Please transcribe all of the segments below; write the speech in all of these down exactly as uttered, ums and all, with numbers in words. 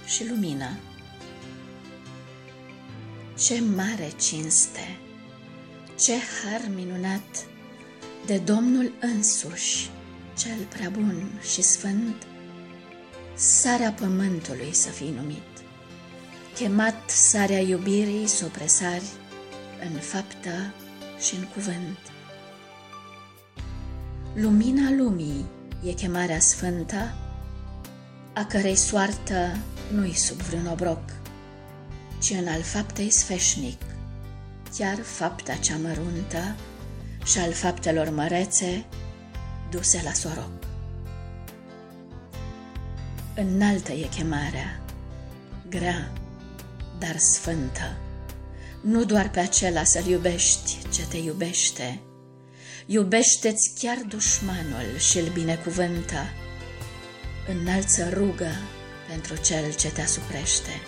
și lumină. Ce mare cinste, ce har minunat de Domnul însuși, cel prea bun și sfânt, sarea pământului să fii numit, chemat sarea iubirii s-o presari în faptă și în cuvânt. Lumina lumii e chemarea sfântă, a cărei soartă nu-i sub vreun obroc, ci în al faptei sfeșnic, chiar fapta cea măruntă și al faptelor mărețe duse la soroc. Înaltă e chemarea, grea, dar sfântă, nu doar pe acela să-l iubești ce te iubește, iubește-ți chiar dușmanul și-l binecuvântă, înalță rugă pentru cel ce te asuprește.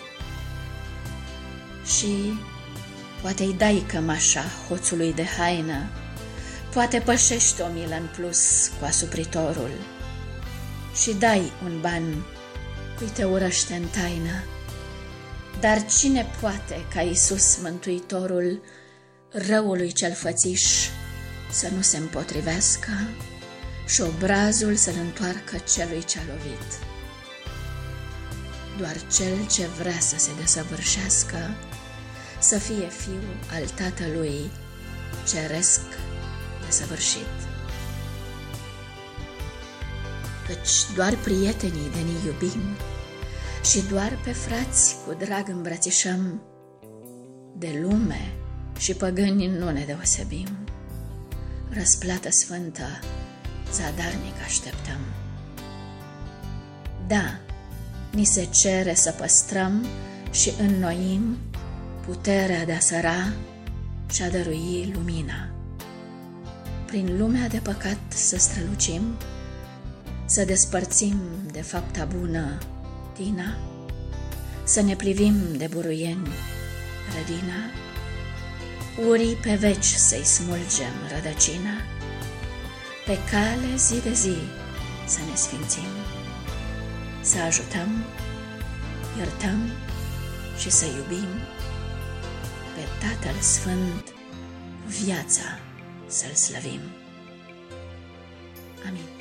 Și poate îi dai cămașa hoțului de haină, poate pășești o milă în plus cu asupritorul și dai un ban cui te urăște în taină. Dar cine poate ca Iisus Mântuitorul răului cel fățiș să nu se împotrivească și obrazul să-l întoarcă celui ce-a lovit? Doar cel ce vrea să se desăvârșească, să fie fiu al Tatălui ceresc desăvârșit. Căci doar prietenii de ne iubim și doar pe frați cu drag îmbrățișăm, de lume și păgâni nu ne deosebim, răsplată sfântă zadarnic așteptăm. Da, ni se cere să păstrăm și înnoim puterea de a săra și a dărui lumina. Prin lumea de păcat să strălucim, să despărțim de fapta bună tina, să ne privim de buruieni rădina, urii pe veci să-i smulgem rădăcina, pe cale zi de zi să ne sfințim, să ajutăm, iertăm și să iubim, pe Tatăl Sfânt cu viața să-L slăvim. Amin.